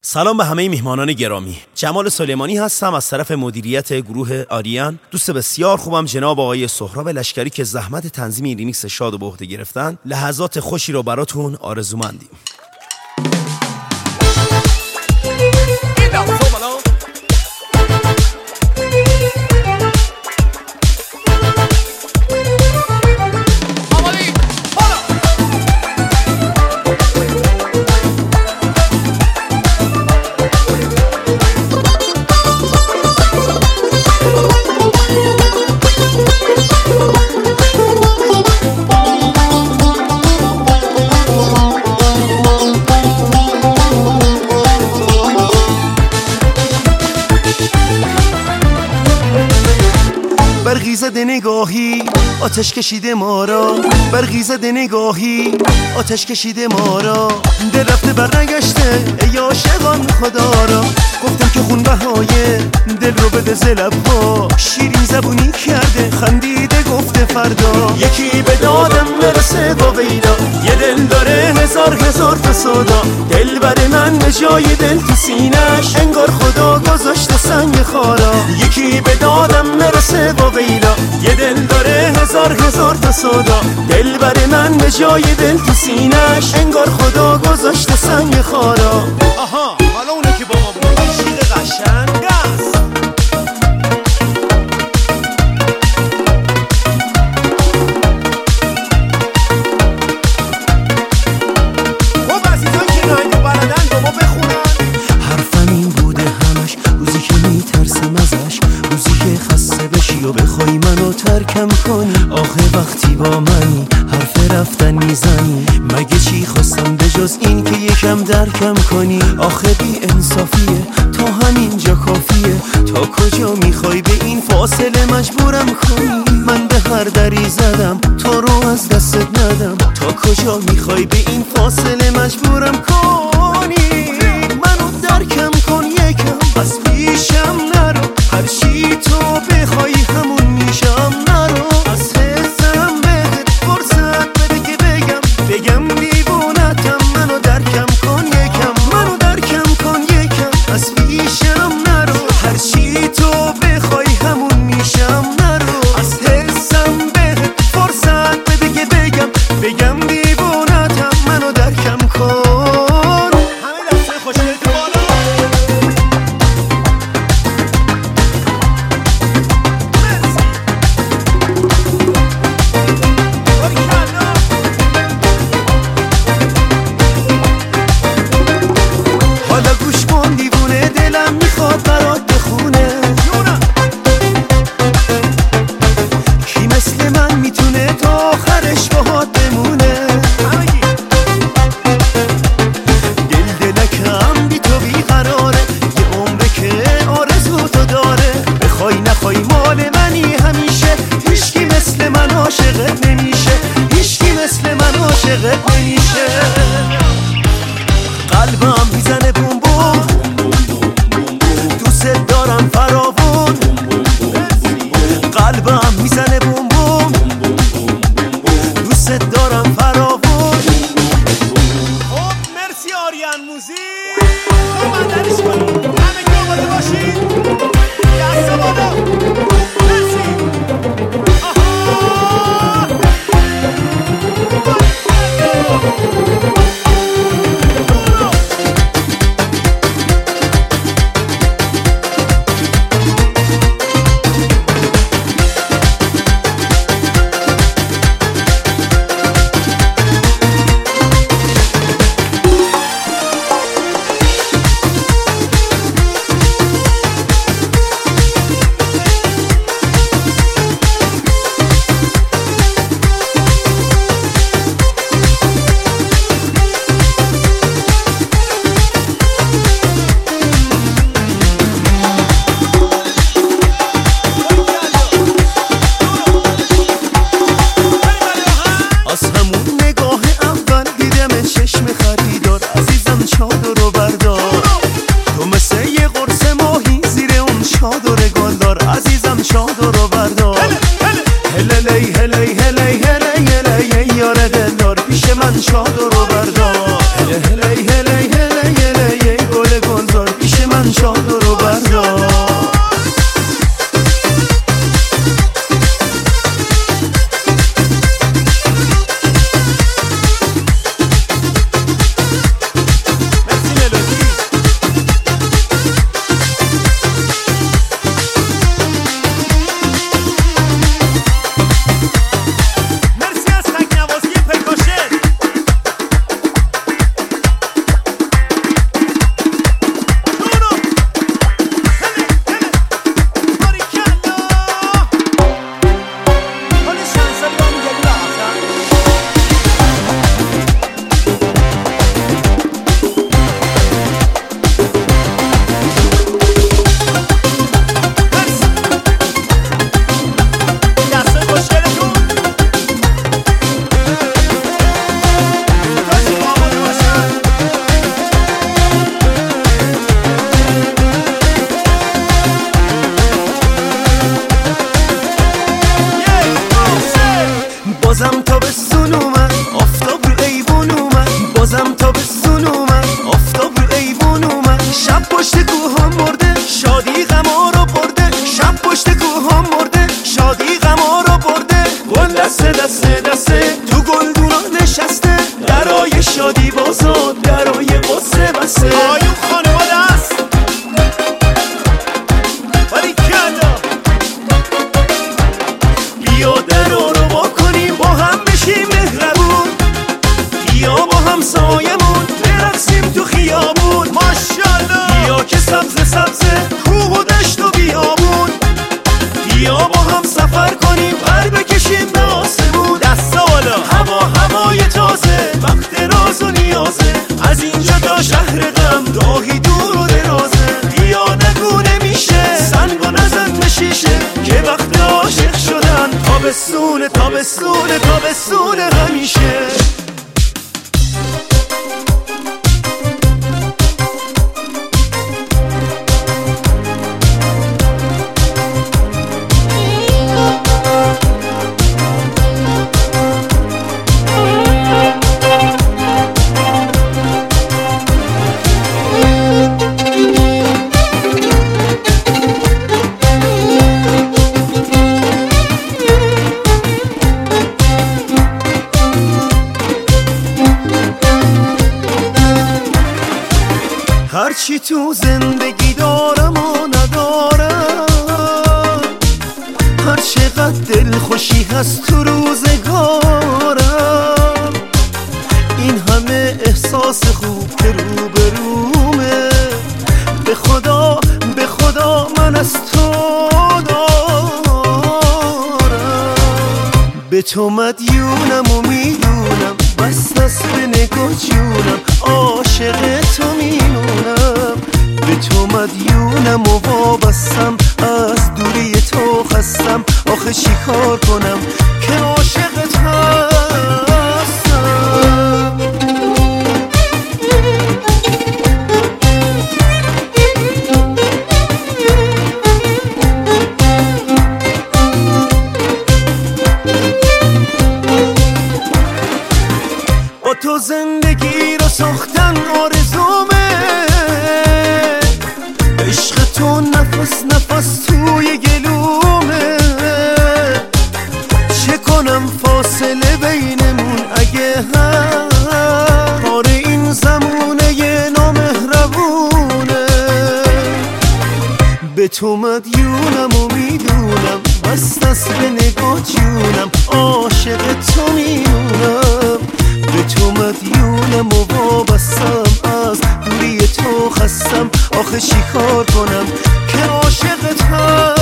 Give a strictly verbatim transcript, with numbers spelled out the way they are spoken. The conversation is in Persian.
سلام به همه میهمانان گرامی. جمال سلیمانی هستم از طرف مدیریت گروه آریان. دوست بسیار خوبم جناب آقای سهراب لشکری که زحمت تنظیم این ریمیکس شاد به عهده گرفتن. لحظات خوشی رو براتون آرزومندیم. برغیزد نگاهی آتش کشیده ما را، برغیزد نگاهی آتش کشیده ما را. دل رفته برنگشته ای عاشقان خدا را. گفتم که خون بهای دل رو بده ز لبها، شیرین زبونی کرده خندیده گفته فردا. یکی به دادم برسه با ویلا، یه دل داره هزار هزار تا صدا. دل بر من به جای دل تو سینش انگار خدا گذاشته سنگ خارا. یکی به دادم برسه با ویلا، یه دل داره هزار هزار تا صدا. دل بر من به جای دل تو سینش انگار خدا گذاشته سنگ خارا. آها حالا اونه که با ما بود شیر قشنگ است. خب عزیزان که ناهید بلدن با ما بخونن. حرفم این بوده همش روزی که میترسم ازش، روزی که خسته بشی و بخوای منو ترکم کنی. آخه وقتی با منی حرف رفتن میزنی، مگه چی خواستم به جز این که یکم درکم کنی. آخه بی انصافیه تا همینجا کافیه، تا کجا میخوای به این فاصله مجبورم کنی. من به هر دری زدم تو رو از دستت ندم، تا کجا میخوای به این فاصله مجبورم کنی. منو درکم کن یکم از پیشم نرو، هر چی تو بخوای همون میشم. نرو از حسم بهت فرصت بده که بگم بگم دیوونتم. منو درکم کن یکم، منو درکم کن یکم از پیشم نرو، هر چی تو بخوای همون میشم. نرو از حسم بهت فرصت بده که بگم بگم دیوونتم. منو درکم کن. همه دسته خوشگلت بالا. حالا گوش کن دیوونه دلم میخواد برات بخونه. کی مثل من میتونه تا آخرش باهات بمونه. دل دلکم بی تو بیقراره، یه عمره که آرزو تو داره. بخوای نخوای مال منی همیشه، هیچکی مثل من عاشقت نمیشه، هیچکی مثل من عاشقت نمیشه. قلبم میزنه بوم بوم، دوست دارم فراوون. قلبم میزنه بوم بوم، دوست دارم فراوون. خب مرسی آریان موزیک. خب من درش کنیم همه که آماده باشید دست بالا. مرسی. آها من شاد رو بردار. هلی هلی هلی هلی هلی گل گل آیون خانواده است ولی کلا بیا در رو با کنیم با هم بشیم مهربون بیا با هم سایمون برقصیم تو خیابون ماشالله بیا که سبز سبز کوه و دشت و بیابون بیا با هم سفر کنیم پر بکشیم به آسمون دستا بالا هوا هوای تازه وقت راز و نیازه از اینجا تا شهر غم راهی دور و درازه بیا نگو نمیشه سنگ و نزن به شیشه که وقت عاشق شدن تابستون تابستون تابستون همیشه هرچی تو زندگی دارم و ندارم هر چقدر دل خوشی هست تو روزگارم این همه احساس خوب که روبرومه به خدا به خدا من از تو دارم به تو مدیونم و میدونم بس دست به نگاه جونم عاشق تو میمونم به تو مدیونم و وابستم از دوری تو خستم آخه چی کار کنم که عاشقت هستم با تو زندگی رو ساختن آرزومه عشق تو نفس نفس توی گلومه چه کنم فاصله بینمون اگه هم کار این زمونه یه نامهربونه به تو مدیونم و میدونم بس دست به نگاه جونم عاشق تو میمونم به تو مدیونم و وابستم از دوری تو خستم آخه چی کار کنم که عاشقت هم